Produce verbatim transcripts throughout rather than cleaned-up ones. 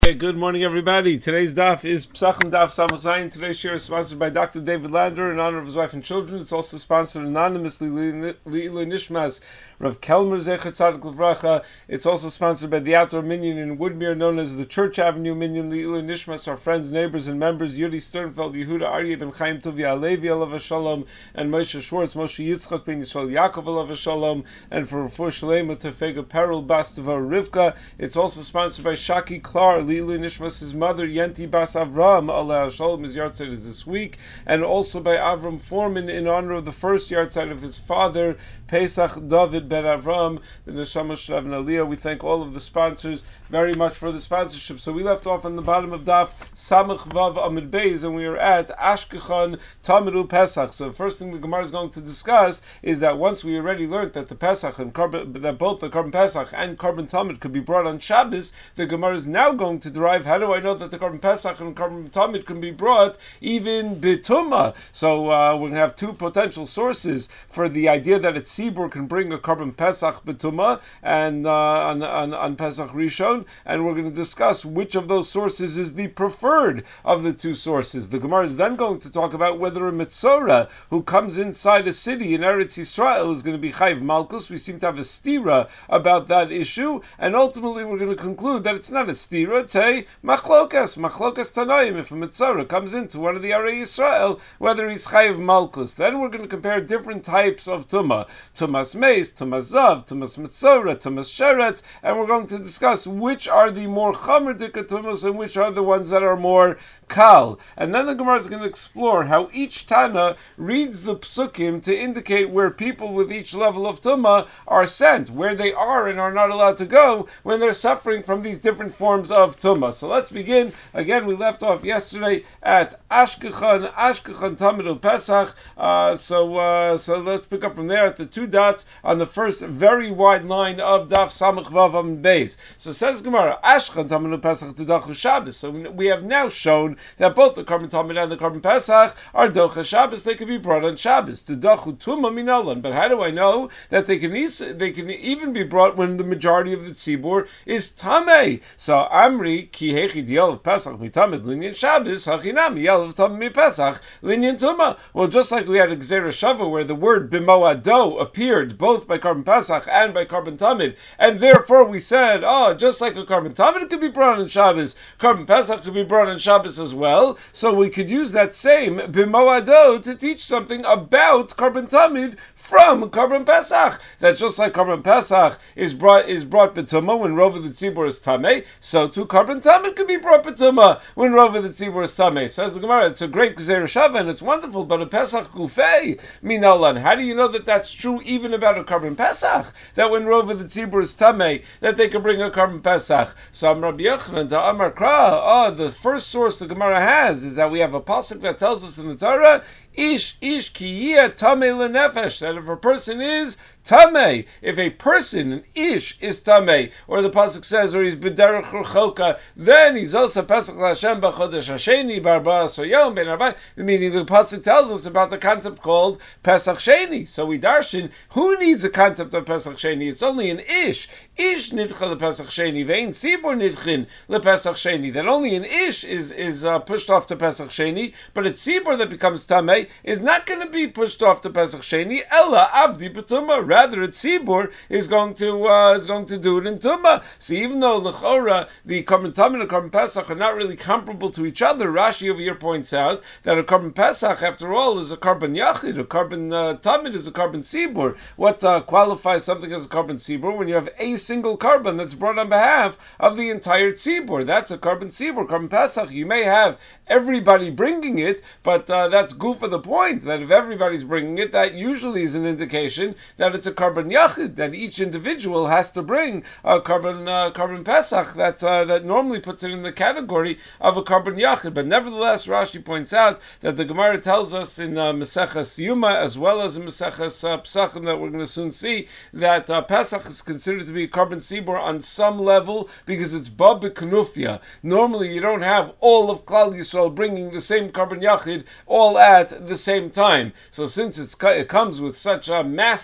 Hey, good morning, everybody. Today's daf is Psachim Daf Samach Zayin. Today's share is sponsored by Doctor David Lander in honor of his wife and children. It's also sponsored anonymously Leila Nishmas Rav Kelmer Zechat Tzadik Levracha. It's also sponsored by the Outdoor Minyan in Woodmere, known as the Church Avenue Minyan. Leila Nishmas, our friends, neighbors, and members: Yudi Sternfeld, Yehuda Aryeh ben Chaim Tovi Alevi Alav Shalom, and Moshe Schwartz, Moshe Yitzchak ben Yisrael Yaakov Alav Shalom, and for Refuah Shalema Tefega Peril Bastava Rivka. It's also sponsored by Shaki Klar, Leila Nishmas, his mother Yenti Bas Avram Alav Shalom. His yahrzeit is this week, and also by Avram Foreman in honor of the first yahrzeit of his father Pesach David ben Avram, the Neshama Shrav and Aliyah. We thank all of the sponsors very much for the sponsorship. So we left off on the bottom of Daf Samach Vav Amid Beis, and we are at Ashkechan Tamidu Pesach. So the first thing the Gemara is going to discuss is that once we already learned that the Pesach and Korban, that both the Korban Pesach and Korban Tamid could be brought on Shabbos, the Gemara is now going to derive, how do I know that the Korban Pesach and Korban Tamid can be brought even B'tumah? So uh, we're going to have two potential sources for the idea that a tzibur can bring a Korban Pesach B'tumah and uh, on, on, on Pesach Rishon, and we're going to discuss which of those sources is the preferred of the two sources. The Gemara is then going to talk about whether a Metzora who comes inside a city in Eretz Yisrael is going to be Chayv Malkus. We seem to have a stira about that issue, and ultimately we're going to conclude that it's not a stira, it's a Machlokas, Machlokas Tanaim. If a Metzora comes into one of the Arei Yisrael, whether he's Chayv Malkus. Then we're going to compare different types of Tumah. Tumas Meis, Tumas Zav, Tumas Metzora, Tumas Sheretz, and we're going to discuss which Which are the more chamer dikatumas and which are the ones that are more kal. And then the Gemara is going to explore how each Tana reads the psukim to indicate where people with each level of tumah are sent, where they are and are not allowed to go when they're suffering from these different forms of tumah. So let's begin. Again, we left off yesterday at Ashkechan, Ashkechan Tamidu Pesach. Uh, so, uh, so let's pick up from there at the two dots on the first very wide line of Daf Samach Vav Amid Beis. So says Gemara, Ashkechan Tamidu Pesach Tudachu Shabbos. So we have now shown that both the Korban Tamid and the Korban Pesach are Docha Shabbos. They can be brought on Shabbos. Tudachu Tuma Minalan. But how do I know that they can e- they can even be brought when the majority of the tzibur is Tamei? So Amri Ki Hechi Diel of Pesach Mitamid Linyan Shabbos Hachinam Yel of Tamid Mi Pesach Linyan Tuma. Well, just like we had a Gzera Shava where the word B'moado appeared both by Korban Pesach and by Korban Tamid, and therefore we said, oh, just like a Korban Tamid could be brought on Shabbos, Korban Pesach could be brought on Shabbos as well. So we could use that same B'moado to teach something about Korban Tamid from Korban Pesach. That just like Korban Pesach is brought is brought B'tumah when Rova the Tzibur is Tameh, so too Korban Tamid could be brought B'tumah when Rova the Tzibur is Tameh. Says the Gemara, it's a great Gzera Shava and it's wonderful, but a Pesach Gufei Minalan. How do you know that that's true even about a Korban Pesach? That when Rova the Tzibur is Tameh, that they can bring a Korban Pesach. So I'm Rabbi Yochanan to Amar Kra. Oh, the first source the Gemara has is that we have a pasuk that tells us in the Torah, Ish Ish Ki Yeh Tamei Lenefesh, that if a person is Tamei, if a person, an Ish, is Tamei, or the pasuk says, or he's B'derech Rechoka, then he's also Pesach L'Hashem B'chodesh Hasheni B'arba Soyom Ben Arba. Meaning the pasuk tells us about the concept called Pesach Sheni. So we darshan, who needs a concept of Pesach Sheni? It's only an Ish. Ish nidcha lePesach Sheni, ve'ein Sibur nidchin lePesach Sheni. That only an Ish is is uh, pushed off to Pesach Sheni, but a Sibur that becomes Tamei is not going to be pushed off to Pesach Sheni. Ella Avdi B'tumah. Rather, a Tzibur is going to uh, is going to do it in Tumah. So even though L'chora, the Korban Tamid and Korban Pesach are not really comparable to each other, Rashi over here points out that a Korban Pesach, after all, is a Korban Yachid. A Korban uh, Tamid is a Korban Tzibur. What uh, qualifies something as a Korban Tzibur? When you have a single Korban that's brought on behalf of the entire Tzibur. That's a Korban Tzibur. Korban Pesach, you may have everybody bringing it, but uh, that's goof of the point, that if everybody's bringing it, that usually is an indication that it's a Korban Yachid, that each individual has to bring a Korban uh, Korban Pesach, that uh, that normally puts it in the category of a Korban Yachid. But nevertheless, Rashi points out that the Gemara tells us in uh, Maseches Yuma, as well as in Maseches uh, Pesachim, that we're going to soon see, that uh, Pesach is considered to be a Korban Tzibur on some level, because it's Ba B'Knufya. Normally you don't have all of Klal Yisrael bringing the same Korban Yachid all at the same time. So since it's, it comes with such uh, masses of Klal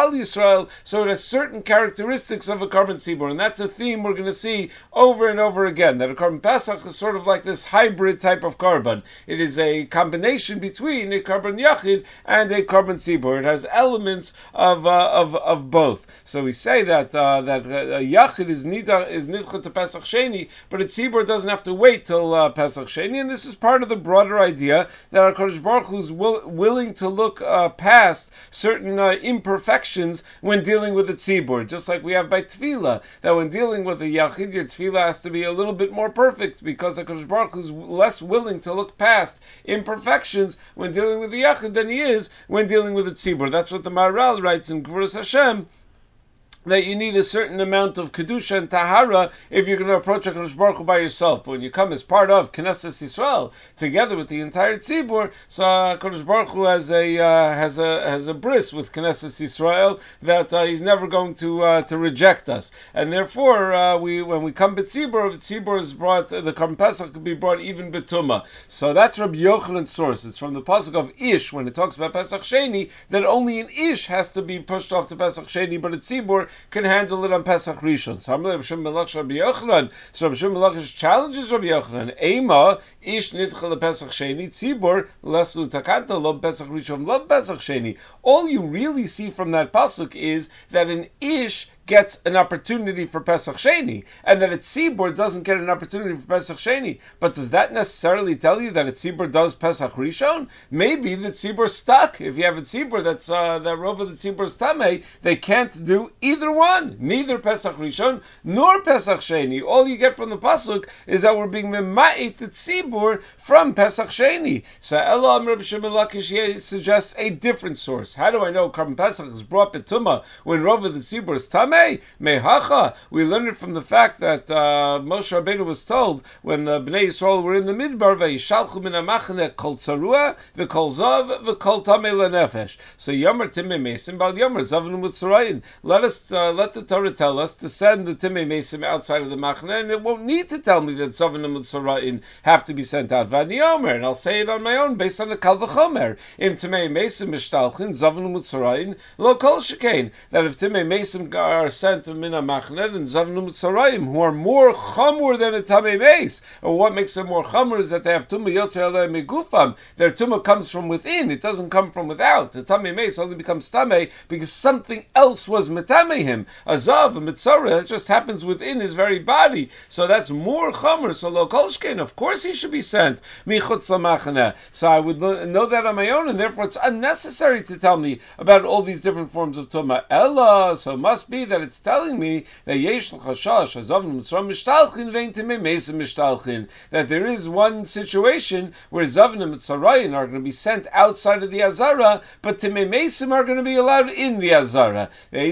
Klal Yisrael, so it has certain characteristics of a Korban Tzibur, and that's a theme we're going to see over and over again, that a Korban Pesach is sort of like this hybrid type of Korban. It is a combination between a Korban Yachid and a Korban Tzibur. It has elements of uh, of of both. So we say that uh, that a Yachid is nida is nidcha to Pesach Sheni, but a Tzibur doesn't have to wait till uh, Pesach Sheni, and this is part of the broader idea that our Kodesh Baruch Hu is will, willing to look uh, past certain uh, imperfections when dealing with a tzibur, just like we have by tefillah, that when dealing with a yachid, your tefillah has to be a little bit more perfect, because the HaKadosh Baruch Hu is less willing to look past imperfections when dealing with the yachid than he is when dealing with a tzibur. That's what the Maharal writes in Gvuras Hashem, that you need a certain amount of kedusha and tahara if you're going to approach HaKadosh Baruch Hu by yourself. But when you come as part of Knesset Yisrael, together with the entire tzibur, so HaKadosh Baruch Hu has a uh, has a has a bris with Knesset Yisrael that uh, he's never going to uh, to reject us, and therefore uh, we when we come b'tzibur, tzibur is brought, the Korban Pesach could be brought even b'tumah. So that's Rabbi Yochanan's source. It's from the pasuk of Ish when it talks about Pesach Sheni, that only an Ish has to be pushed off to Pesach Sheni, but a tzibur can handle it on Pesach Rishon. So Rabbi Shimon ben Lakish Rabbi Yochanan, so Rabbi Shimon ben Lakish challenges Rabbi Yochanan, Eima ish nidcha le Pesach Sheni tzibur lesu takanta lo Pesach Rishon lo Pesach Sheni. All you really see from that pasuk is that an ish gets an opportunity for Pesach Sheni, and that a tzibur doesn't get an opportunity for Pesach Sheni. But does that necessarily tell you that a tzibur does Pesach Rishon? Maybe the tzibur's stuck. If you have a tzibur that's uh, that rova the tzibur's tamei, they can't do either one, neither Pesach Rishon nor Pesach Sheni. All you get from the pasuk is that we're being mema'it the tzibur from Pesach Sheni. So Elam Rabbi Shimon Lakish suggests a different source. How do I know Korban Pesach is brought betuma when rova the tzibur is tamei? Mehacha. We learn it from the fact that uh, Moshe Rabbeinu was told when the Bnei Yisrael were in the Midbar, "Vayishalchu min hamachne kol tzarua v'kol zav v'kol tamei lenefesh." So Yomer Timei Mesim bal Yomer Zavnu Mitzrayim. Let us uh, let the Torah tell us to send the Timei Mesim outside of the Machne, and it won't need to tell me that Zavnu Mitzrayim have to be sent out. Vani Yomer, and I'll say it on my own based on the Kal V'chomer. Im Timei Mesim mishtalchin Zavnu Mitzrayim lo kol shekain. That if Timei Mesim are sent to Mina Machne and Zavnu Mitzrayim, who are more chamur than a Tamei Meis. Or what makes them more chamur is that they have Tumah Yotzei Alei Megufam. Their Tumah comes from within, it doesn't come from without. The Tamei Meis only becomes Tamei because something else was Metamei him. A Zav, a Mitzorah, that just happens within his very body. So that's more chamur. So Lo Kol Shkein, of course he should be sent Michutz LaMachne. So I would know that on my own, and therefore it's unnecessary to tell me about all these different forms of Tumah. Ella, so it must be that it's telling me that yesh l'chashash hazavnu mitzrayim mishtalchin vein timei mesim mishtalchin, that there is one situation where zavnu mitzrayim are going to be sent outside of the azara, but timei mesim are going to be allowed in the azara.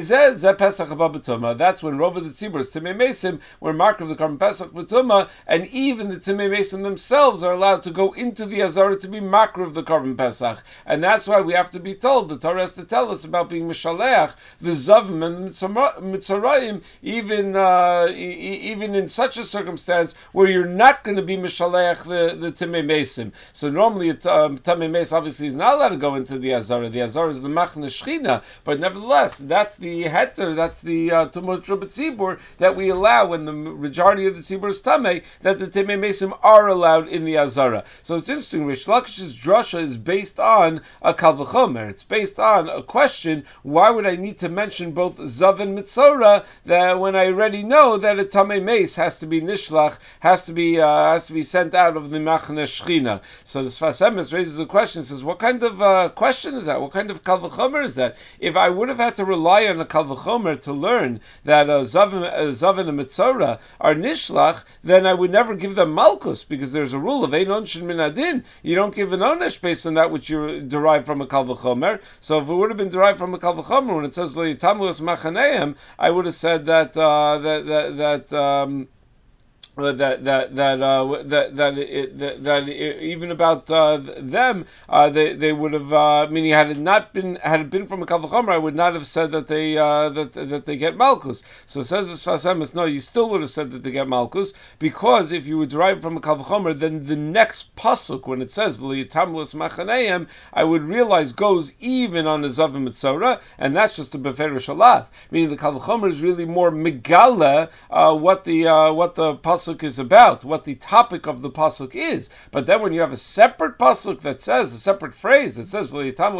That's when rova the tzibur is timei mesim, where mark of the Korban Pesach b'tumah, and even the timei mesim themselves are allowed to go into the azara to be makar of the Korban Pesach, and that's why we have to be told. The Torah has to tell us about being mishaleach the zavim and the Mitzrayim, even uh, e- even in such a circumstance where you're not going to be Mishaleach the, the Timei Mesim. So normally it, um, Timei Mes obviously is not allowed to go into the Azara. The Azara is the Machne Shechina, but nevertheless, that's the Heter, that's the uh, Tumot Tzibur that we allow when the majority of the Tzibur is Tamei, that the Timei Mesim are allowed in the Azara. So it's interesting, Rish Lakish's drasha is based on a Kal V'chomer. It's based on a question, why would I need to mention both Zav and Mitzorah, that when I already know that a Tamei Meis has to be Nishlach, has to be uh, has to be sent out of the Machne Shechina. So the Sfas Emes raises a question, says, what kind of uh, question is that? What kind of Kal V'chomer is that? If I would have had to rely on a Kal V'chomer to learn that uh, Zav, uh, Zav and a Mitzorah are Nishlach, then I would never give them Malkus, because there's a rule of Ein Onshin Min Adin. You don't give an Onesh based on that which you derive from a Kal V'chomer. So if it would have been derived from a Kal V'chomer, when it says Tamuas Machaneim, I would have said that uh, that that, that um, Uh, that that that uh, that that, it, that that it, even about uh, them, uh, they they would have. Uh, meaning, had it not been had it been from a kal v'chomer, I would not have said that they uh, that that they get malchus. So says the Sfas Emes, no, you still would have said that they get malchus, because if you would derive from a kal v'chomer, then the next pasuk when it says v'liyitamlu machaneim, I would realize goes even on the zav and mitzora, and that's just a beferish alav. Meaning the kal v'chomer is really more megala uh, what the uh, what the pasuk is about, what the topic of the pasuk is. But then when you have a separate pasuk that says, a separate phrase that says,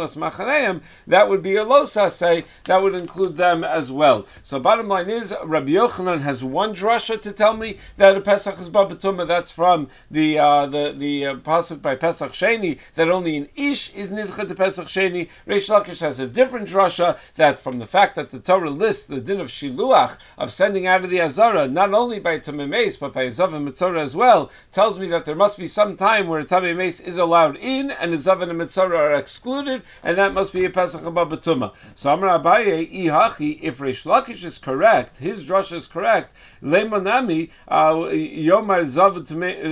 that would be a losase, that would include them as well. So bottom line is, Rabbi Yochanan has one drasha to tell me that a Pesach is ba b'tumah. That's from the uh, the, the uh, pasuk by Pesach Sheni, that only an ish is nidcha to Pesach Sheni. Reish Lakish has a different drasha, that from the fact that the Torah lists the din of shiluach, of sending out of the Azara, not only by Tamei Meis, but by Zav and Mitzorah as well, tells me that there must be some time where a Tamei Meis is allowed in, and the Zav and the Mitzorah are excluded, and that must be a Pesach Haba B'tumah. So Amar Abaye, Ihachi, if Reish Lakish is correct, his drasha is correct, Leimonami, Yomar Zavu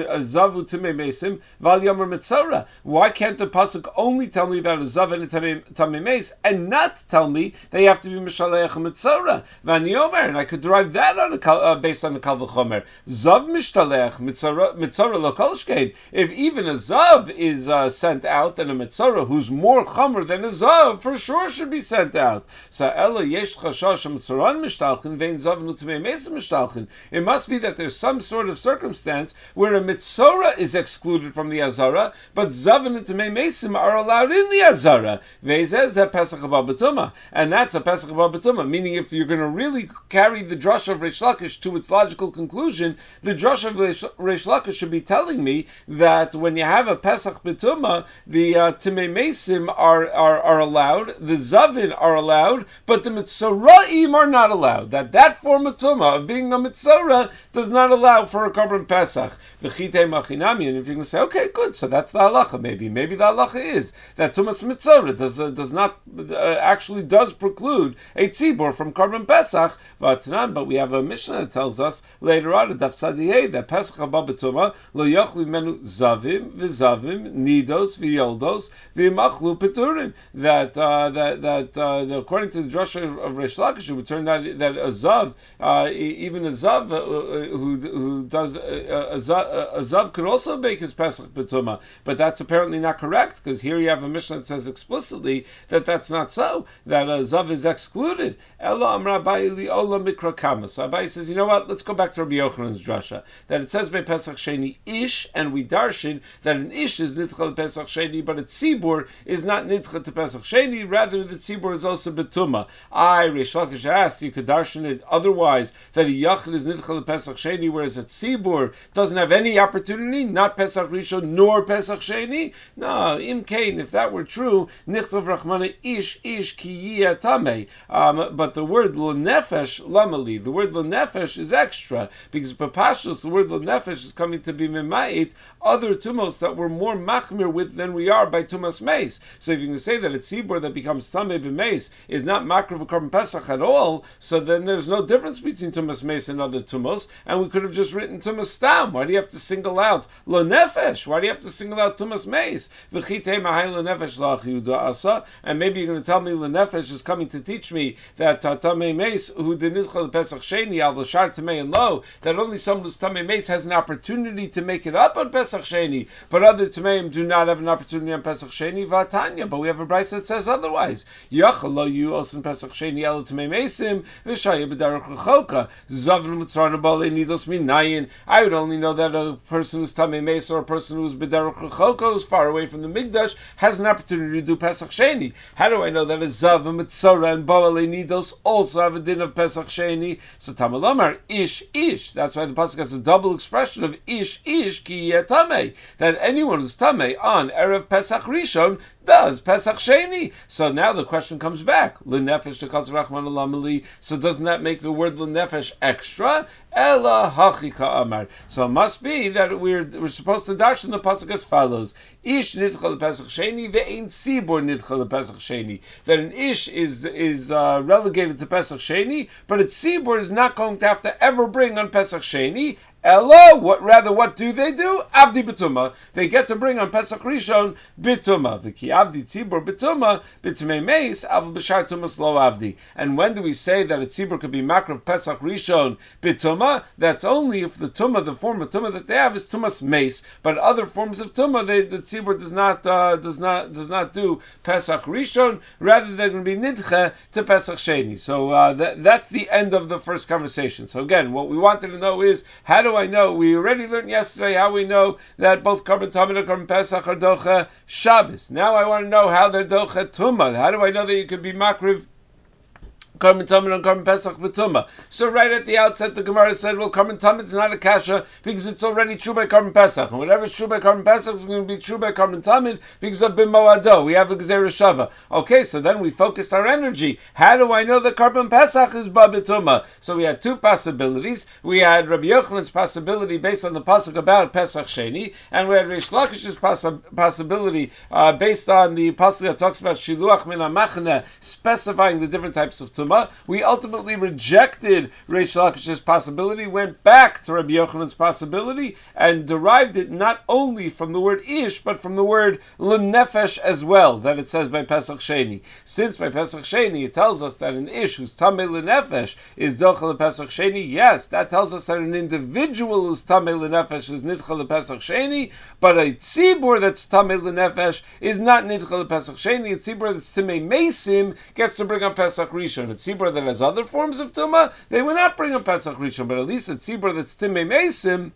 Tamei Meisim, Val Yomar Mitzorah. Why can't the Pasuk only tell me about a Zav and a Tamei Meis, and not tell me they have to be Mishaleach and Mitzorah? Van Yomer, and I could derive that on a, uh, based on the Kal V'chomer. Zav mishtaleach, mitzorah lo kol shkein. If even a zav is uh, sent out, then a mitzorah who's more chomer than a zav for sure should be sent out. So ela yesh chashash mitzorah mishtalchin vein zav nutamei meis mishtalchin. It must be that there's some sort of circumstance where a mitzorah is excluded from the azara, but zav and nutamei meisim are allowed in the azara. Veizez a pesach haba b'tumah, and that's a pesach haba b'tumah. Meaning, if you're going to really carry the drasha of Reish Lakish to its logical conclusion, the drush of Reish Lakish should be telling me that when you have a Pesach B'tumah, the uh, Timei Mesim are, are are allowed, the Zavin are allowed, but the Mitzoraim are not allowed. That that form of Tumah, of being a Mitzorah, does not allow for a Korban Pesach. V'chitei machinami, and if you're going to say, okay, good, so that's the halacha, maybe. Maybe the halacha is that Tumas Mitzorah does, uh, does not, uh, actually does preclude a Tzibor from Korban Pesach, but we have a Mishnah that tells us later on, that Pesach Haba B'tumah lo yochlu menu zavim v'zavim nidos v'yoldos v'yimachlu peturin. That uh, that that uh, according to the drasha of, of Reish Lakish, it would turn out that a zav, uh, even a zav uh, who who does uh, a, zav, a zav could also make his Pesach B'tumah, but that's apparently not correct, because here you have a Mishnah that says explicitly that that's not so. That a zav is excluded. Ela amra Abaye li ola mikra kama. So Abaye says, you know what? Let's go back to Rabbi Yochanan's drasha, that it says by Pesach Sheni ish, and we darshan that an ish is nidcha to Pesach Sheni, but a tzibur is not nidcha to Pesach Sheni. Rather, the tzibur is also betuma. I, Reish Lakish asked, you could darshan it otherwise, that a yachid is nidcha to Pesach Sheni, whereas a tzibur doesn't have any opportunity, not Pesach Rishon nor Pesach Sheni. No, im kain, if that were true, nichtav rachmana ish ish ki yiyeh tamei. Um, but the word l'nefesh lamali, the word l'nefesh is extra, because Papashos, the word l'nefesh is coming to be memait other tumos that we're more machmir with than we are by tumas meis. So if you can say that a tzibur that becomes tamei b'meis is not makriv v'korban pesach at all, so then there's no difference between tumas meis and other tumos, and we could have just written tumas stam. Why do you have to single out l'nefesh? Why do you have to single out tumas meis? V'chitei mahay l'nefesh la'achiyuda asa, and maybe you're going to tell me l'nefesh is coming to teach me that uh, tamei meis who denidcha pesach sheni al l'shar tamei and lo, that only someone who's tamei meis has an opportunity to make it up on Pesach Sheni, but other Tameim do not have an opportunity on Pesach Sheni, Vatanya, but we have a brayso that says otherwise. Yachal lo you also Pesach Sheni el Tamei Meisim, v'shaya b'darach rechoka, zavn mutzrana b'alei nidos minayin. I would only know that a person who's Tamei Meis or a person who's b'darach rechoka, who's far away from the Mikdash, has an opportunity to do Pesach Sheni. How do I know that a zav, a mitzora, and b'alei nidos also have a din of Pesach Sheni? So Tamalamar, ish, ish. That's why the pasuk has a double expression of ish, ish, ki yeh tamei, that anyone who's tamei on Erev Pesach Rishon does Pesach Sheni. So now the question comes back. L'nefesh shekatz rachman alamali. So doesn't that make the word l'nefesh extra? Ela hachika amar. So it must be that we're we're supposed to dash in the pasuk as follows: Ish nidcha Pesach Sheni ve'ein tzibur nidcha Pesach Sheni. That an ish is is uh, relegated to Pesach Sheni, but a tzibur is not going to have to ever bring on Pesach Sheni. Ella, what rather? What do they do? Avdi B'tumah. They get to bring on Pesach Rishon B'tumah. V'ki Avdi Tzibur B'tumah B'tumei Meis Avdi B'shar Tumas Lo Avdi. And when do we say that a tzibur could be makriv Pesach Rishon B'tumah? That's only if the tumah, the form of tumah that they have, is Tumas Meis. But other forms of tumah, they, the tzibur does not uh, does not does not do Pesach Rishon. Rather, they're going to be nidche to Pesach Sheni. So uh, that, that's the end of the first conversation. So again, what we wanted to know is, how do I know? We already learned yesterday how we know that both Karban Tamid and Karban Pesach are docha Shabbos. Now I want to know how they're docha Tumah. How do I know that you could be makriv Karban Tamid and Karban Pesach b'tumah? So right at the outset, the Gemara said, well, Karban Tamid is not a kasha because it's already true by Karban Pesach, and whatever is true by Karban Pesach is going to be true by Karban Tamid because of b'moado. We have a Gezerah Shava. Okay, so then we focused our energy. How do I know that Karban Pesach is ba b'tumah? So we had two possibilities. We had Rabbi Yochanan's possibility based on the pasuk about Pesach Sheni, and we had Reish Lakish's poss- possibility uh, based on the pasuk that talks about Shiluach min HaMachne, specifying the different types of tumah. We ultimately rejected Reish Lakish's possibility, went back to Rabbi Yochanan's possibility, and derived it not only from the word ish, but from the word lenefesh as well, that it says by Pesach Sheni. Since by Pesach Sheni it tells us that an ish who's tamei lenefesh is docha Pesach Sheni, yes, that tells us that an individual who's tamei lenefesh is nidcha Pesach Sheni, but a tzibur that's tamei lenefesh is not nidcha Pesach Sheni. A tzibur that's timei mesim gets to bring up Pesach Rishon. A tzibur that has other forms of tumah, they will not bring a Pesach Rishon, but at least a tzibur that's timei mesim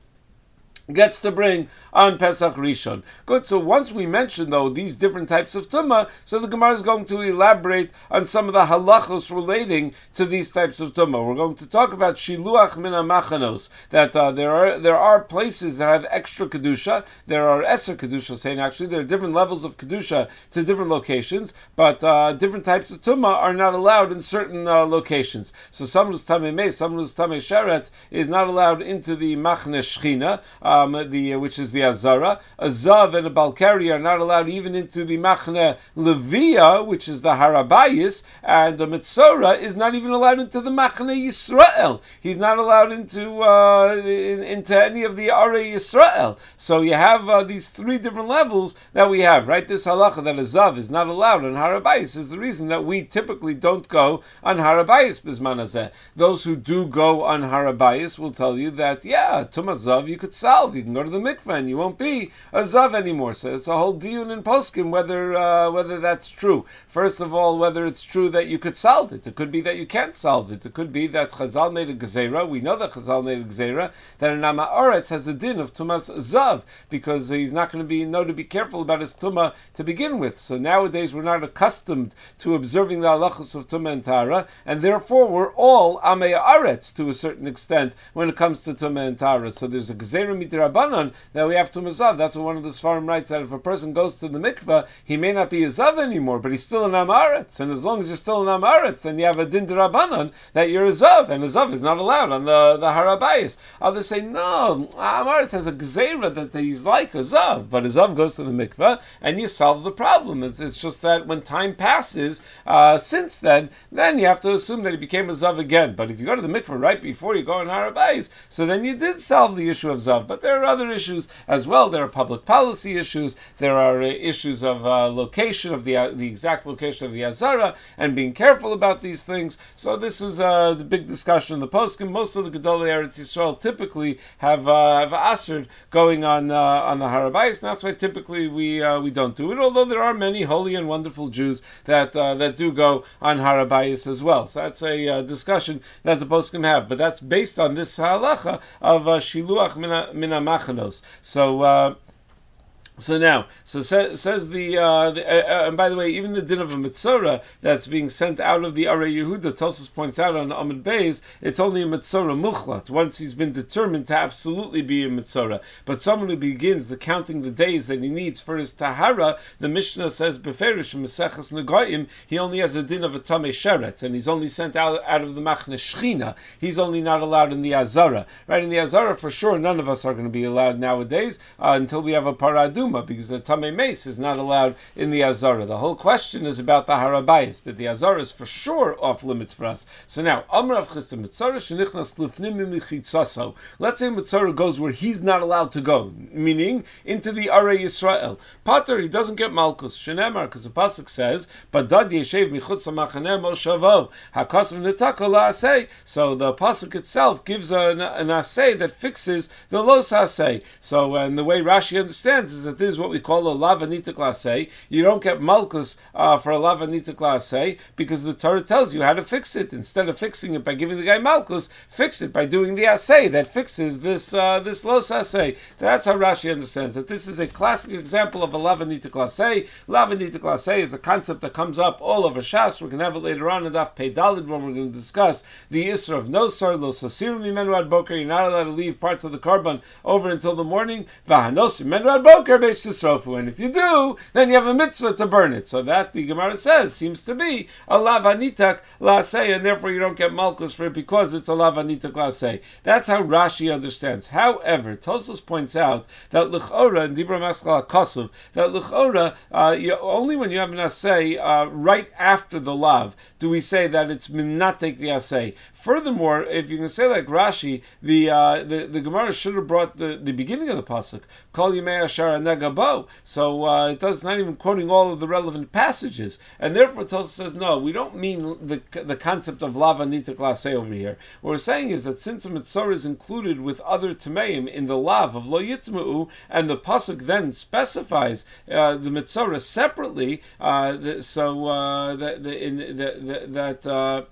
gets to bring on Pesach Rishon. Good, so once we mentioned, though, these different types of tumah, so the Gemara is going to elaborate on some of the halachos relating to these types of tumah. We're going to talk about shiluach min hamachanos, that uh, there are there are places that have extra kedusha, there are eser kedusha, saying actually there are different levels of kedusha to different locations, but uh, different types of tumah are not allowed in certain uh, locations. So someone who's tamei meis, someone who's tamei sheretz is not allowed into the machne shchina, um, the uh, which is the Azara. A Zav and a Balkari are not allowed even into the Machne Levia, which is the Harabayis, and the Metzora is not even allowed into the Machne Yisrael. He's not allowed into uh, in, into any of the Are Yisrael. So you have uh, these three different levels that we have, right? This halacha that a Zav is not allowed on Harabayis is the reason that we typically don't go on Harabayis Bisman Hazeh. Those who do go on Harabayis will tell you that, yeah, Tumah Zav you could solve. You can go to the mikveh and you won't be a zav anymore. So it's a whole diyun in poskim whether uh, whether that's true. First of all, whether it's true that you could solve it. It could be that you can't solve it. It could be that Chazal made a gezerah. We know that Chazal made a gezerah that an Am Haaretz has a din of tumas zav because he's not going to be know to be careful about his tumah to begin with. So nowadays we're not accustomed to observing the halachos of tumah and tara, and therefore we're all Am Haaretz to a certain extent when it comes to tumah and tara. So there's a gezerah mitrabanan that we have to mazav. That's what one of the Sfarim writes, that if a person goes to the mikveh, he may not be a zav anymore, but he's still an Am Haaretz. And as long as you're still an Am Haaretz, then you have a din d'Rabbanan that you're a zav, and a zav is not allowed on the, the Harabayis. Others say, no, Am Haaretz has a gzeira that he's like a zav, but a zav goes to the mikveh, and you solve the problem. It's, it's just that when time passes, uh, since then, then you have to assume that he became a zav again. But if you go to the mikveh right before you go on Harabayis, so then you did solve the issue of zav. But there are other issues as well. There are public policy issues. There are uh, issues of uh, location of the uh, the exact location of the Azara and being careful about these things. So this is uh, the big discussion in the poskim. Most of the Gedolei Eretz Yisrael typically have uh, have assered going on uh, on the Harabayis, and that's why typically we uh, we don't do it. Although there are many holy and wonderful Jews that uh, that do go on Harabayis as well. So that's a uh, discussion that the poskim have, but that's based on this halacha of uh, shiluach min hamachanos. So. Uh, So now, so sa- says the, uh, the uh, uh, and by the way, even the din of a mitzora that's being sent out of the Arei Yehuda, Tosfos points out on Amud Beis, it's only a mitzora muchlat, once he's been determined to absolutely be a mitzora. But someone who begins the counting the days that he needs for his tahara, the Mishnah says, beferish Maseches Negoim, he only has a din of a tamei sheret, and he's only sent out, out of the machne shchina. He's only not allowed in the Azara. Right, in the Azara, for sure, none of us are going to be allowed nowadays, uh, until we have a paradu. Aduma, because the Tamei Mace is not allowed in the Azara. The whole question is about the Harabayis, but the Azara is for sure off limits for us. So now, Amr of Chisda Mitzara shenichnas lifnim michitzaso. Let's say Mitzara goes where he's not allowed to go, meaning into the Arei Yisrael. Pater, he doesn't get Malkus. Shenemar, because the pasuk says, "Badad yeshev michutz hamachaneh moshavo hakasav nitako la'aseh." So the pasuk itself gives an, an aseh that fixes the los aseh. So, and the way Rashi understands is that this is what we call a lava nitak la'aseh. You don't get Malkus uh, for a lava nitak la'aseh because the Torah tells you how to fix it. Instead of fixing it by giving the guy Malkus, fix it by doing the aseh that fixes this uh, this los aseh. That's how Rashi understands that. This is a classic example of a lava nitak la'aseh. Lava nitak la'aseh is a concept that comes up all over Shas. We're going to have it later on in Daf Pei Dalid when we're going to discuss the Isra of Nosar, Lo Sasiru Mimenu Ad Boker. You're not allowed to leave parts of the Karban over until the morning. V'hanos Mimenu Ad Boker Beish Tisrofu. And if you do, then you have a mitzvah to burn it. So that, the Gemara says, seems to be a lava nitak la'aseh, and therefore you don't get malchus for it because it's a lava nitak la'aseh. That's how Rashi understands. However, Tosfos points out that l'chora and Dibra Maskal HaKosov, that l'chora, uh, you, only when you have an aseh uh, right after the lav do we say that it's minatek the aseh. Furthermore, if you can say like Rashi, the uh, the, the Gemara should have brought the, the beginning of the pasuk, Kol Yimei Ashar Negabo. So uh, it does not even quoting all of the relevant passages, and therefore Tosfos says no, we don't mean the the concept of lava nitak la'aseh over here. What we're saying is that since a mitzvah is included with other tameim in the lav of lo yitma'u, and the pasuk then specifies uh, the mitzvah separately, uh, the, so uh, that the, in the, the, that. Uh,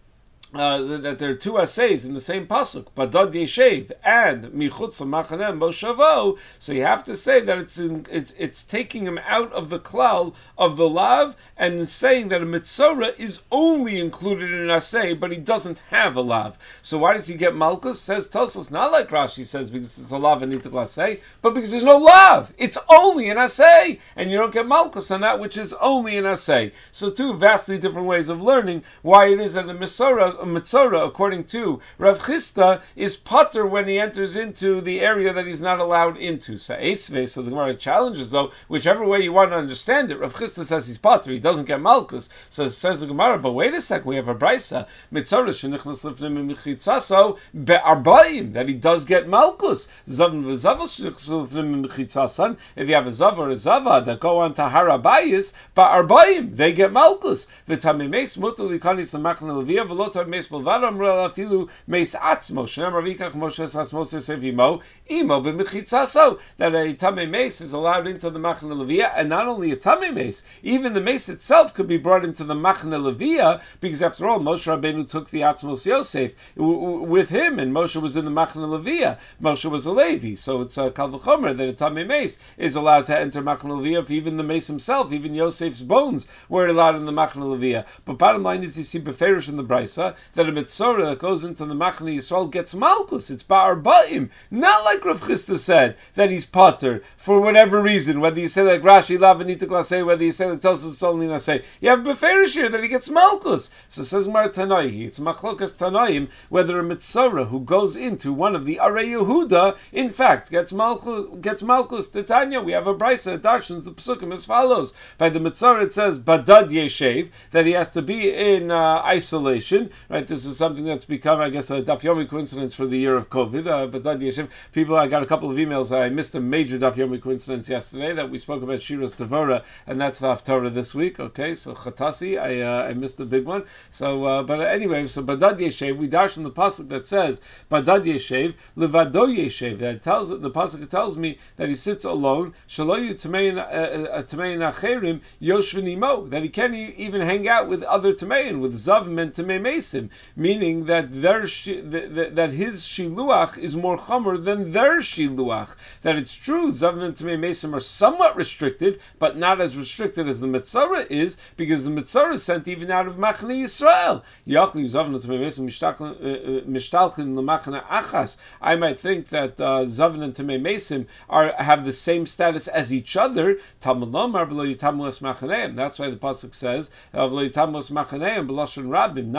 Uh, that there are two assays in the same pasuk, Badad Yeshev and Michutz Machaneh Moshavo. So you have to say that it's in, it's it's taking him out of the klal of the lav and saying that a mitzora is only included in an assay, but he doesn't have a lav. So why does he get malchus? Says Tosfos, not like Rashi says because it's a lav and nitak assay, but because there's no lav. It's only an assay, and you don't get malchus on that which is only an assay. So two vastly different ways of learning why it is that a mitzora a mitzora, according to Rav Chisda, is potter when he enters into the area that he's not allowed into. So Esve, so the Gemara challenges though, whichever way you want to understand it, Rav Chisda says he's potter, he doesn't get malchus. So says the Gemara, but wait a second, we have a brisa, mitzora shenichnas lifnim michitzaso be'arbaim, that he does get malchus. Zavn v'zava shenichnas lifnim michitzasan, if you have a zav or a zava that go on to harabayis, be'arbaim, they get malchus. V'tamimes mutal likanis l'machna leviyah v'lo Meis Balvado Amrela Filu Meis Atzmo Shem Ravikach Moshe Sasmos Sevimo Imo B'Mechitzaso, that a Tamei Meis is allowed into the Machne Leviyah, and not only a Tamei Meis, even the Meis itself could be brought into the Machne Leviyah, because after all, Moshe Rabbeinu took the Atzmos Yosef w- w- with him, and Moshe was in the Machne Leviyah. Moshe was a Levi, so it's a Kal V'chomer that a Tamei Meis is allowed to enter Machne Leviyah. If even the Meis himself, even Yosef's bones, were allowed in the Machne Leviyah. But bottom line is, you see Beferish in the Brisa that a mitzora that goes into the Machne Yisrael gets malchus. It's ba'ar ba'im. Not like Rav Chisda said that he's potter for whatever reason. Whether you say like Rashi lav and nitak la'aseh, whether you say that tells us it's only naseh, you have beferish here that he gets malchus. So says Mar Tanaihi, it's machlokas Tanaim whether a mitzora who goes into one of the Arei Yehuda in fact gets malchus. Gets malchus. Titania, we have a brisa darshans the psukim as follows. By the mitzora it says badad yeshev, that he has to be in uh, isolation. Right, this is something that's become, I guess, a Daf Yomi coincidence for the year of COVID. Uh, but Dad Yeshiv, people, I got a couple of emails. I missed a major Daf Yomi coincidence yesterday that we spoke about Shiras Tavora, and that's the Haftarah this week. Okay, so Chatasi, I uh, I missed a big one. So, uh, but anyway, so Badad Yeshev, we dash in the pasuk that says Badad Yeshev, Levado Yeshev. That tells the pasuk tells me that he sits alone. Shaloyu Tamein Tamein Acherim Yoshvinimo, that he can't even hang out with other Tamein, with Zavim and Tamei Mesim, meaning that their that, that his shiluach is more chamer than their shiluach. That it's true, Zavim and Tamei Mesim are somewhat restricted, but not as restricted as the Mitzora is, because the Mitzora is sent even out of Machne Yisrael. Yachli Zavim and Tamei Mesim mishtalchim l'machne achas. I might think that uh, Zavim and Tamei Mesim are have the same status as each other. Talmud Lomar v'lo yitamu es machaneim. That's why the pasuk says v'lo yitamu es machaneim b'lashon rabim, not machaneim.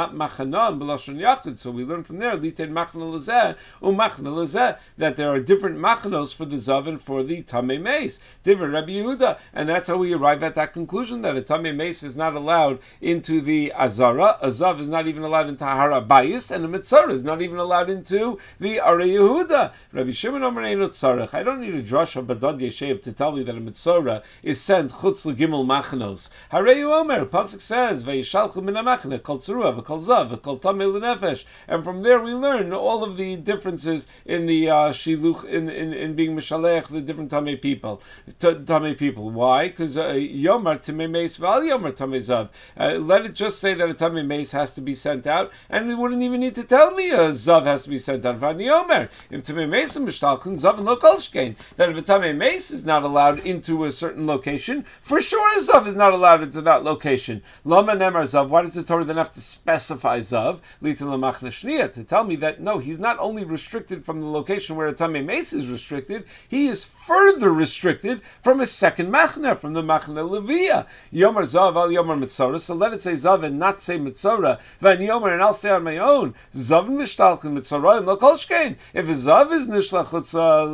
Tanam b'lashon yachid. So we learn from there lited machna lezeh u'machna lezeh, that there are different machnos for the zav and for the tamei meis. Different Rabbi Yehuda, and that's how we arrive at that conclusion that a tamei meis is not allowed into the azara, a zav is not even allowed into hara bayis, and a mitzvah is not even allowed into the arei Yehuda. Rabbi Shimon Omer eino tzarech. I don't need a drasha badad yeshev to tell me that a mitzvah is sent chutz l'gimel machnos. Harei Omer, pasuk says vayishalchu min hamachne kol tzurua v'kol zav v'kol tamei l'nefesh, and from there we learn all of the differences in the uh, shiluch in, in in being mishalech the different tamei people. Tamei people. Why? Because uh, yomar tamei meis v'al yomar tamei zav. Uh, let it just say that a tamei meis has to be sent out, and we wouldn't even need to tell me a zav has to be sent out. V'ani yomer im tamei meis mishtalchen zav and lo kol shkein. That if a tamei meis is not allowed into a certain location, for sure a zav is not allowed into that location. Lama nemar zav. Why does the Torah then have to specify zav? Litin lamachna shniya, to tell me that no, he's not only restricted from the location where a tamei meis is restricted, he is further restricted from a second machna, from the machna levia. Yomar zav al yomar mitzora. So let it say zav and not say mitzora. Van yomar, and I'll say on my own zav mishtalchen mitzora and lo kol shkein. If a zav is nishlach chutz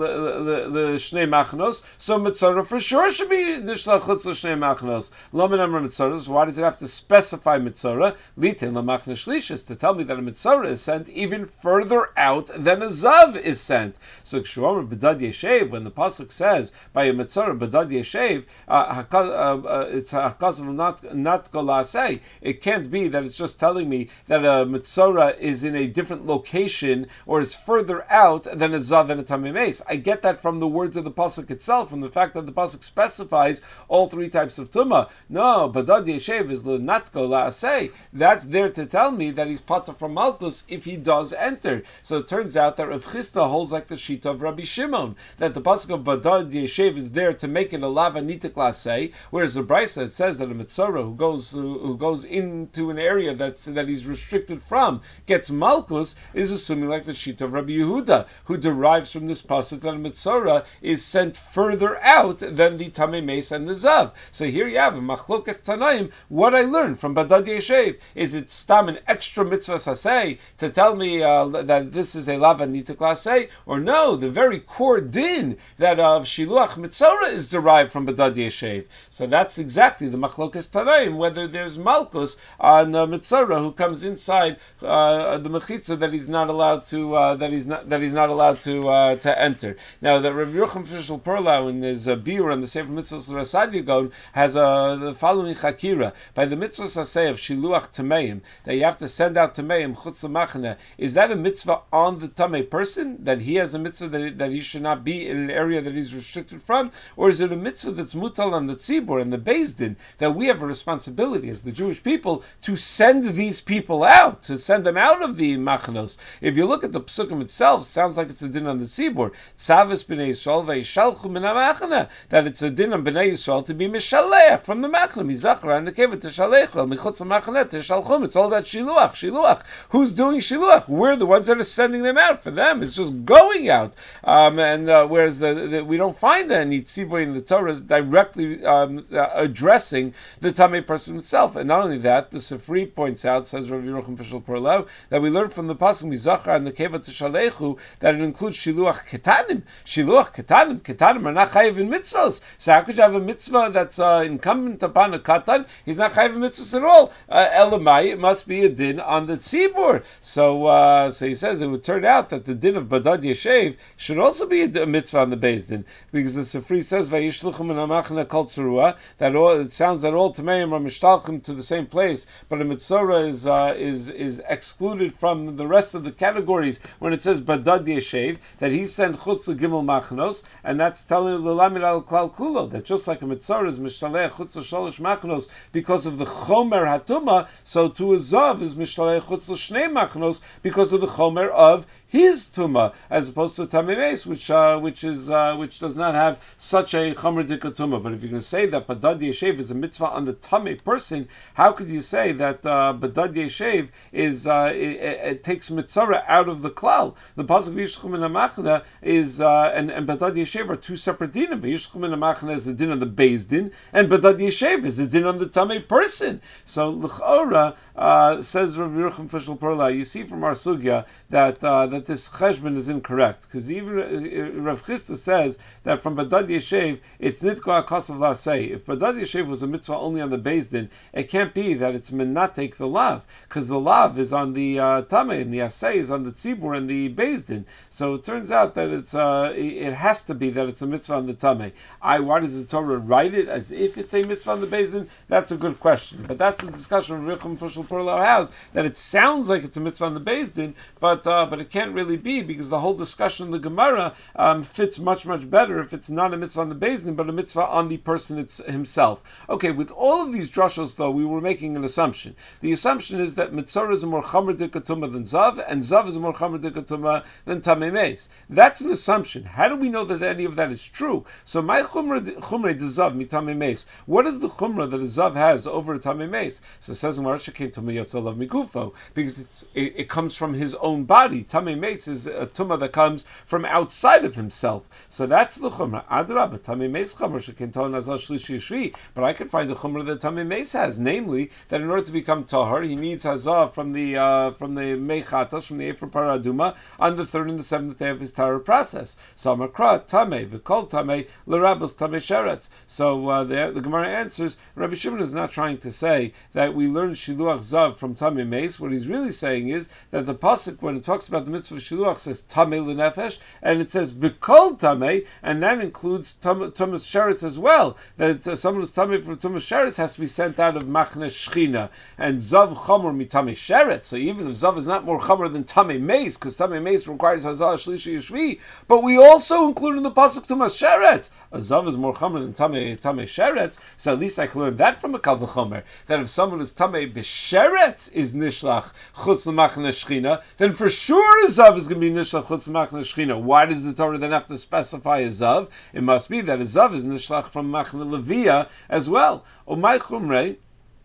l'shnei machnos, so mitzora for sure should be nishlach chutz l'shnei machnos. Lo min amar mitzoras. Why does it have to specify mitzora? Litin lamachna shlishis, to tell me that a mitzora is sent even further out than a zav is sent. So kshuomer b'dad yeshev, when the pasuk says by a mitzora b'dad yeshev, uh, uh, uh, it's hakaz of not not golasei. It can't be that it's just telling me that a mitzora is in a different location or is further out than a zav and a tamei meis. I get that from the words of the pasuk itself, from the fact that the pasuk specifies all three types of tumah. No, b'dad yeshev is not golasei. That's there to tell me that he's pata from malchus if he does enter. So it turns out that Rav Chisda holds like the shita of Rabbi Shimon, that the pasuk of Badad Yeshev is there to make it a lava nitik lasei, whereas the Brisa says that a mitzora who goes who, who goes into an area that's that he's restricted from gets malchus, is assuming like the shita of Rabbi Yehuda, who derives from this pasuk that a mitzora is sent further out than the tamei meis and the zav. So here you have a machlokas tanaim. What I learned from Badad Yeshev is it stam an extra mitzvah sasei to tell me uh, that this is a lava nitik lasei, or no, the very core din that of shiluach mitzora is derived from Badad Yeshev. So that's exactly the machlokas tanaim, whether there's malchus on uh, mitzora who comes inside uh, the mechitza that he's not allowed to uh, that he's not that he's not allowed to uh, to enter. Now that Rav Yochanan Fishel Perlau in his uh, biur on the Sefer Mitzvos Rasad Yagon has uh, the following chakira by the mitzvah saseh of shiluach tameim, that you have to send out tameim chutz l'machna. Is that a mitzvah on the tamei person, that he has a mitzvah that, it, that he should not be in an area that he's restricted from, or is it a mitzvah that's mutal on the tzibur and the beis din, that we have a responsibility as the Jewish people to send these people out, to send them out of the machnos? If you look at the psukim itself, it sounds like it's a din on the tzibur, tzavis b'nei Yisrael v'yishalchu min ha'machna, that it's a din on b'nei Yisrael to be mishaleach from the machna, mizachra and the keva t'shalechu, michutz ha'machna t'shalchum. It's all about shiluach, shiluach. Who's doing shiluach? We're the ones that are sending them out. For them, it's just going out. Um, and uh, whereas the, the, we don't find any tzivoy in the Torah directly um, uh, addressing the tamei person itself. And not only that, the Sifri points out, says Rav Yochanan Fishel Perlau, that we learn from the pasuk mizachar and the keva t'shalechu that it includes shiluach ketanim. Shiluach ketanim, ketanim are not chayiv in mitzvahs. So how could you have a mitzvah that's uh, incumbent upon a katan? He's not chayiv in mitzvahs at all. Uh, Elamai, it must be a din on the tzibur. So, uh, so he says it would turn out that the din of Badad Yeshev should also be a, a mitzvah on the beis din, because the Sifri says vayishluchum min hamachna kol tzurua, that all, it sounds that all tameim are mishtalchim to the same place, but a mitzvah is uh, is is excluded from the rest of the categories when it says Badad Yeshev, that he sent chutz l'gimel machnos, and that's telling l'lamid al klal kulo, that just like a mitzvah is mishtalech chutz l'sholosh machnos because of the chomer hatuma, so to a zav is mishtalech chutz l'shnei machnos because of the chomer of his tuma, as opposed to tamei meis, which uh, which is uh, which does not have such a chomer dikatuma. But if you're going to say that badad yeshev is a mitzvah on the tamei person, how could you say that uh, badad yeshev is uh, it, it takes mitzvah out of the klal? The pasuk v'yishchum min hamachna is uh, and and badad yeshev are two separate dinim. V'yishchum min hamachna is the din on the beis din, and badad yeshev is the din on the tamei person. So l'chora uh, says Rav Yerucham Fischel Perla, you see from our sugya that uh, that this cheshbon is incorrect, because even uh, Rav Chisda says that from badad yeshev it's nitko akasav lasei. If badad yeshev was a mitzvah only on the beis din, it can't be that it's menatek the lav, because the lav is on the uh, tamei and the asay is on the tzibur and the beis din. So it turns out that it's uh, it has to be that it's a mitzvah on the tamei. I why does the Torah write it as if it's a mitzvah on the beis din? That's a good question, but that's the discussion Rav Yerucham Fischel Perla has, that it sounds like it's a mitzvah on the beis din, but uh, but it can't really be, because the whole discussion in the Gemara um, fits much much better if it's not a mitzvah on the beis din, but a mitzvah on the person it's himself. Okay, with all of these drushos though, we were making an assumption. The assumption is that mitzvah is a more chamer dikatuma than zav, and zav is a more chamer dikatuma than tamei meis. That's an assumption. How do we know that any of that is true? So my chumre chumre de zav mi tamei meis. What is the chumra that a zav has over a tamei meis? So it says in Marsha came to me yotzalav mikufo, because it's it, it comes from his own body. Tamei meis is a tumah that comes from outside of himself. So that's the chumrah. Adrabah, tamei meis chumrah shekinton azal shlishi shri. But I could find a chumrah that tamei meis has, namely that in order to become tahar, he needs hazah from the uh, from the meichatas, from the ephra paraduma, on the third and the seventh day of his tahar process. So amakra tamei v'kol tamei l'rabos tamei sheretz. So uh, the, the Gemara answers, Rabbi Shimon is not trying to say that we learn shiluach zav from tamei meis. What he's really saying is that the pasuk, when it talks about the mitzvah of shiluach, says tamei l'nefesh, and it says v'kol tamei, and that includes tumas sheretz as well. That uh, someone who's tamei from tumas sheretz has to be sent out of machne shchina, and zav chamor mi tamei sheretz. So even if zav is not more chamor than tamei meis, because tamei meis requires hazah shlishi yishvi, but we also include in the pasuk tumas sheretz. A zav is more chamor than tamei tamei sheretz. So at least I can learn that from a kal v'chomer, that if someone is tamei b'sheretz is nishlach chutz l'machne shchina, then for sure a zav is going to be nishlach chutz l'machne shchina. Why does the Torah then have to specify a zav? It must be that a zav is nishlach from machne levia as well. O my chumrei.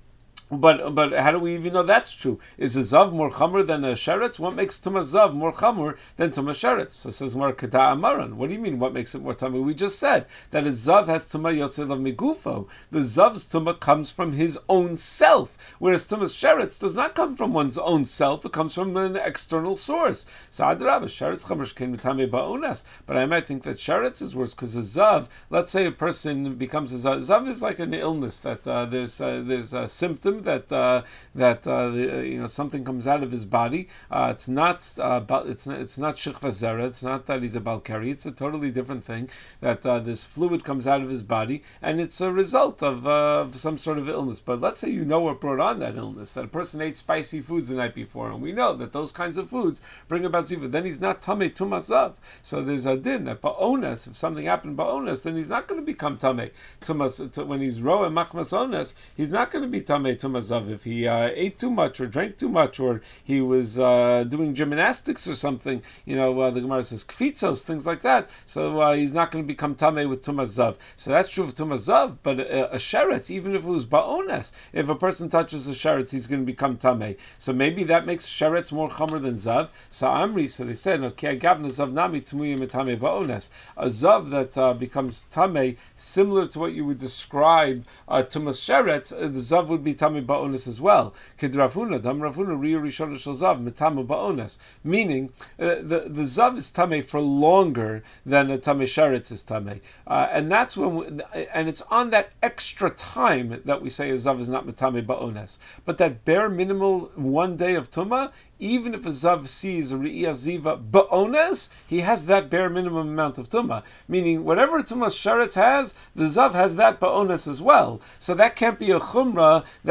But but how do we even know that's true? Is a zav more chamer than a sheretz? What makes tumas zav more chamer than tumas sheretz? So it says more kata amaran. What do you mean? What makes it more tumah? We just said that a zav has tumah yotzei migufo. The zav's tumah comes from his own self, whereas tumas sheretz does not come from one's own self. It comes from an external source. So adrabah, sheretz chamer came tamei ba'onas. But I might think that sheretz is worse, because a zav, let's say a person becomes a zav. Zav is like an illness that uh, there's uh, there's a symptom that uh, that uh, you know something comes out of his body. Uh, it's not uh, it's not, it's not shikva zera. It's not that he's a balkari. It's a totally different thing. That uh, this fluid comes out of his body, and it's a result of, uh, of some sort of illness. But let's say you know what brought on that illness. That a person ate spicy foods the night before, and we know that those kinds of foods bring about ziva. Then he's not tamei tumasav. So there's a din that ba'onas. If something happened ba'onas, then he's not going to become tamei tumas. When he's roa machmas onas, he's not going to be tamei tumas. If he uh, ate too much or drank too much, or he was uh, doing gymnastics or something, you know, uh, the Gemara says kfitzos, things like that. So uh, he's not going to become tamei with tumas zav. So that's true of tumas zav, but a, a sheretz, even if it was ba'ones, if a person touches a sheretz, he's going to become tamei. So maybe that makes sheretz more chamer than zav. So Amri, so they said, okay, gavna zav nami tumuyim tamei ba'ones. A zav that uh, becomes tamei, similar to what you would describe uh, tumas sheretz, uh, the zav would be tamei ba'ones as well. Kedrafuna, dam rafuna riya rishon shel zav metamu ba'ones. Meaning uh, the the zav is tamei for longer than a tamei sheretz is tamei, uh, and that's when we, and it's on that extra time that we say a zav is not metamei ba'ones. But that bare minimal one day of tuma, even if a zav sees a re'iyah ziva ba'ones, he has that bare minimum amount of tumah. Meaning, whatever tumas sheretz has, the zav has that ba'ones as well. So that can't be a chumrah that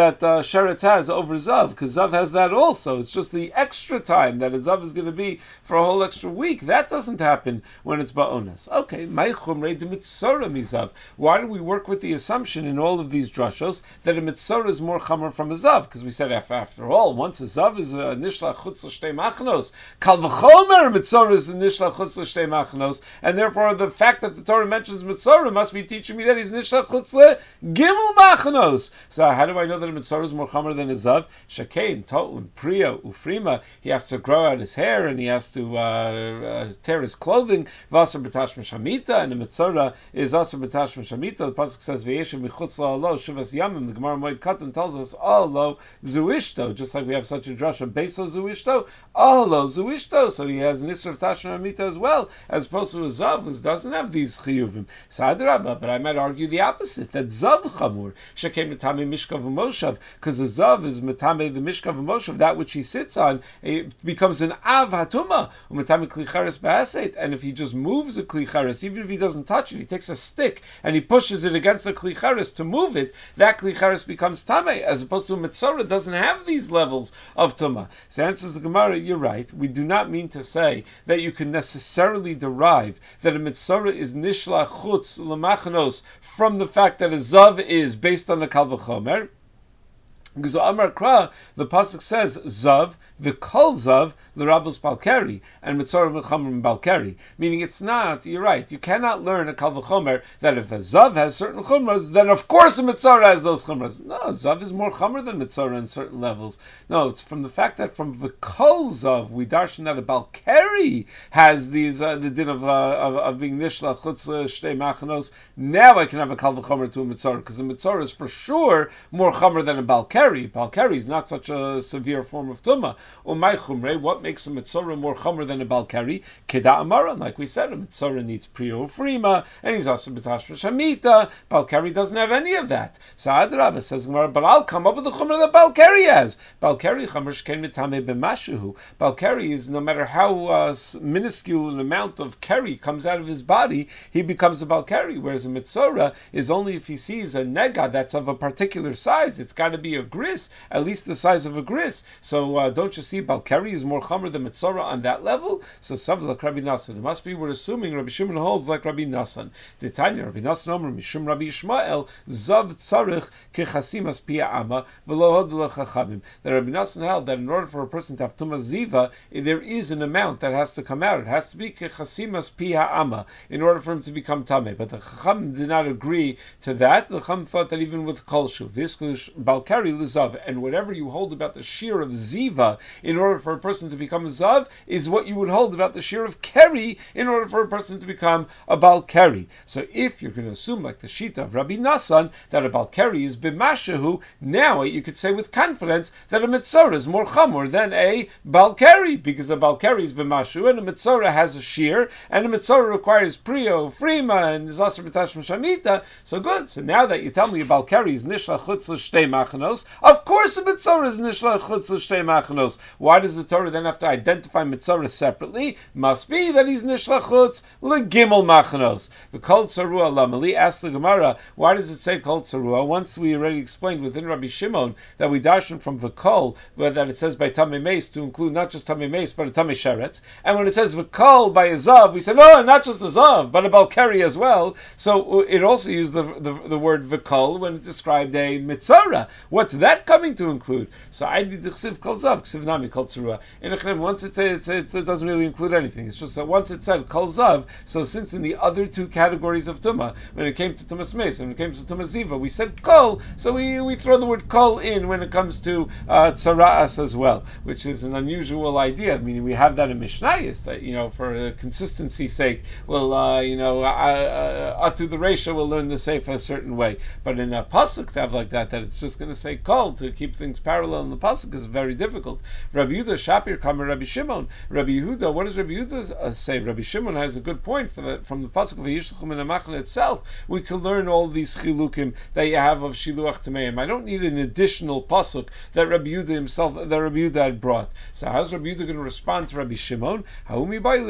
that uh, Sheretz has over Zav, because Zav has that also. It's just the extra time that a Zav is going to be for a whole extra week. That doesn't happen when it's Ba'onas. Okay, Mai Chumrei de Mitzora Mizav. Why do we work with the assumption in all of these drashos that a Mitzora is more Chamor from a Zav? Because we said, after, after all, once a Zav is a Nishlach Chutz L'Shtei Machnos, Kal V'chomer Mitzora is a Nishlach Chutz L'Shtei Machnos, and therefore the fact that the Torah mentions Mitzora must be teaching me that he's Nishlach Chutz L'Gimel Machnos. So how do I know that a Mitzora is more Chamor than a Zav? Shakein, To'un, Priya, Ufrima, he has to grow out his hair and he has to uh, uh, tear his clothing. Vasar B'Tashma Shamita, and the Mitzora is Asar B'Tashma Shamita. The Pasuk says, V'yeshem Michutz La'alo, Shuvas Yamim. The Gemara Moed Katan tells us, Alo Zuishto, just like we have such a drasha, Beso Zuishto, Alo Zuishto. So he has an Isra of Tashma Shamita as well, as opposed to a Zav, who doesn't have these chiyuvim. Sadrabba, but I might argue the opposite, that Zav Chamur, Shekem Metame Mishkav Moshav, because the Zav is Metame the Mishkav Moshav, that which he sits on, it becomes an Av Hatuma, Metame Klicharis Ba'aset, and if he just moves a Klicharis, even if he doesn't touch it, he takes a stick and he pushes it against the Klicharis to move it, that Klicharis becomes Tameh, as opposed to a Mitzora doesn't have these levels of Tumah. So answers the Gemara, you're right, we do not mean to say that you can necessarily derive that a Mitzora is Nishlach Chutz L'Machnos from the fact that a Zav is based on the Kal V'chomer. Because Amar Kra, the pasuk says Zav, the Kol Zav, the Rabbos Balkari, and Mitzora V'chomer Balkari. Meaning it's not, you're right, you cannot learn a Kal V'chomer that if a Zav has certain chumras, then of course a Mitzora has those chumras. No, Zav is more chomer than Mitzora in certain levels. No, it's from the fact that from the Kol Zav, we darshan that a Balkari has these, uh, the din of, uh, of, of being Nishlach Chutz Shtei Machanos. Now I can have a Kal V'chomer to a Mitzora, because a Mitzora is for sure more chomer than a Balkari. Balkari is not such a severe form of Tumah. Umay Chumrei, what makes a Mitzora more chomer than a Balkari? Keda Amara, like we said, a Mitzora needs Priya Ufrima, and he's also B'Tashma Shamita. Balkari doesn't have any of that. So Adrabah says, but I'll come up with the chomer that Balkari has. Balkari chomer shkein mitame b'mashuhu. Balkari is, no matter how uh, minuscule an amount of keri comes out of his body, he becomes a Balkari, whereas a Mitzora is only if he sees a nega that's of a particular size. It's got to be a gris, at least the size of a gris. So uh, don't you see, Balkari is more chomer than Mitzora on that level? So Sav like Rabbi Nassan. It must be, we're assuming Rabbi Shimon holds like Rabbi Nassan. The Tanya, Rabbi Nassan Omer, Mishum Rabbi Yishmael, Zav Tzarich Kechasimas Pia Amma, V'lo Hod L'Chachamim. The Rabbi Nassan held that in order for a person to have Tumah Ziva, there is an amount that has to come out. It has to be Kechasimas Pia Amma in order for him to become Tameh. But the Chacham did not agree to that. The Chacham thought that even with Kol Shuv, V'iskush Balkari L'Zav, and whatever you hold about the shear of Ziva in order for a person to become a Zav is what you would hold about the shear of Keri in order for a person to become a Balkari. So if you're going to assume, like the Shita of Rabbi Nassan, that a Balkari is B'mashahu, now you could say with confidence that a Mitzora is more Chamor than a Balkari, because a Balkari is B'mashahu and a Mitzora has a shear, and a Mitzora requires Priya, Frima, and Zasar B'Tashma Shamita. So good. So now that you tell me a Balkari is Nishlach Chutz L'Shtei Machanos, of course a Mitzora is Nishlach Chutz L'Shtei Machanos. Why does the Torah then have to identify Mitzora separately? Must be that he's Nishlach Chutz L'Gimel Machanos. The Kol Tzarua Lamali asked the Gemara, why does it say Kol Tzarua? Once we already explained within Rabbi Shimon that we darshan from the Kol, where that it says by Tamei Meis to include not just Tamei Meis but a Tamei Sheretz. And when it says the Kol by a Zav, we said, no, not just a Zav, but a Balkari as well. So it also used the the, the word V'Kol when it described a Mitzora. What's that coming to include? So I did the Chsiv Kol Zav, Chsiv Nami Kol Tzarua. In a once it says it, it doesn't really include anything. It's just that once it said Kol Zav, so since in the other two categories of Tumah, when it came to Tumas Meis and when it came to Tumas Ziva, we said Kol, so we, we throw the word Kol in when it comes to uh, Tzara'as as well, which is an unusual idea. Meaning we have that in Mishnayos, that, you know, for uh, consistency's sake, we'll, uh, you know, uh, uh, to the ratio, we'll learn the Sefer a certain way. But in a Pasuk to have like that, that it's just going to say Kol, to keep things parallel in the Pasuk is very difficult. Rabbi Yehuda, Shapir, Kamer, Rabbi Shimon. Rabbi Yehuda, what does Rabbi Yehuda uh, say? Rabbi Shimon has a good point for the, from the Pasuk of Yishluchim and Amachne itself. We can learn all these chilukim that you have of Shiluach Tameim. I don't need an additional Pasuk that Rabbi Yehuda himself, that Rabbi Yehuda had brought. So how's Rabbi Yehuda going to respond to Rabbi Shimon? Now,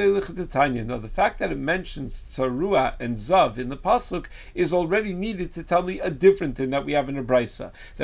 the fact that it mentions Tzarua and Zav in the Pasuk is already needed to tell me a different thing that we have in a Brisa. The Rabbi Lezer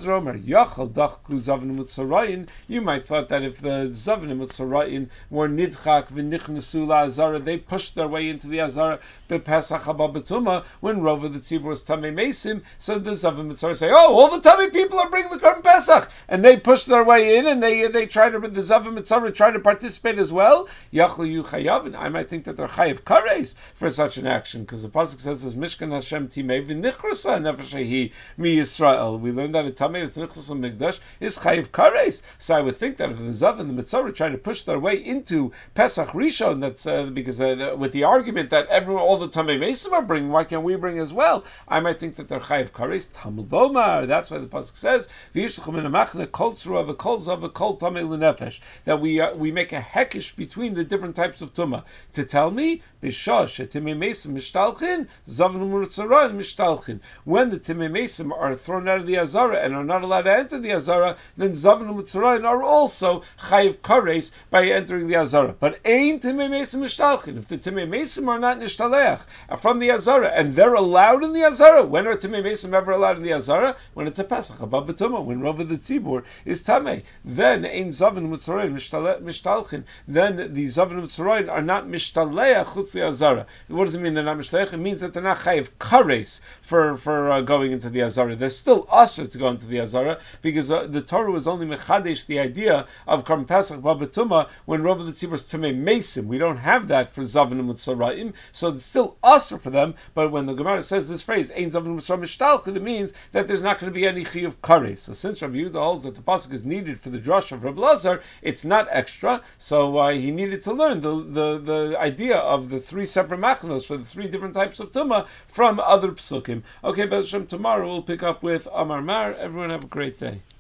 Eliezer Omer, Yachal Dachku Zavnim Utzarayin, you might thought that if the Zavnim Utzarayin were Nidchak V'nichnesu LaAzara, they pushed their way into the Azara, B'Pesach Haba B'Tumah, when Rova the Tzibur was Tamei Mesim, so the Zavnim Utzarayin say, oh, all the Tamei people are bringing the Korban Pesach, and they push their way in, and they they try to, the Zavim Mitzvah try to participate as well. Yachlu yu chayavin. I might think that they're chayav kares for such an action, because the pasuk says, "As Mishkan Hashem timei v'nichrasa nefeshehi mi Yisrael." We learned that a tamei that's nichrasa mikdash is chayav kares. So I would think that if the Zavim and the Mitzvah try to push their way into Pesach Rishon, that's uh, because uh, with the argument that everyone, all the tamei mesim are bringing, why can't we bring as well? I might think that they're chayav kares. Talmud Omar. That's why the pasuk says, "V'yishlachum in a machne kol tzura v'kol zav v'kol tamei l'nefesh." That we uh, we make a hekish between the different types of tumah. To tell me, b'shah shetimei mesim mishtalchin, zavnu murtzaran mishtalchin. When the timei mesim are thrown out of the azara and are not allowed to enter the azara, then zavnu murtzaran are also chayiv kares by entering the azara. But ain timei mesim mishtalchin. If the timei mesim are not nishtaleach from the azara and they're allowed in the azara, when are timei mesim ever allowed in the azara? When it's a pesach above b'tumah, when Rova the Tzibur is tamei, then ain zavnu murtzaran mishtalchin. Then the zavnu murtzaran are not mishtaleach chutz azara. What does it mean they're not mishtaleach? It means that they're not chayiv kares for for uh, going into the azara. They're still usher to go into the azara because uh, the Torah was only mechadesh the idea of Korban Pesach Babatuma when Rova the Tzibur is tamei mesim. We don't have that for zavnu murtzaran, so it's still usher for them. But when the Gemara says this phrase ein zavnu murtzaran mishtalchin, it means that there's not going to be any chiyuv kares. So since Rabbi Yehuda holds that the pasuk is needed for the drush of Rabbi Lazar, it's not extra. So uh, he needed to learn the, the, the idea of the three separate machnos for the three different types of tumah from other psukim. Okay, Bez Hashem, tomorrow we'll pick up with Amar Mar. Everyone have a great day.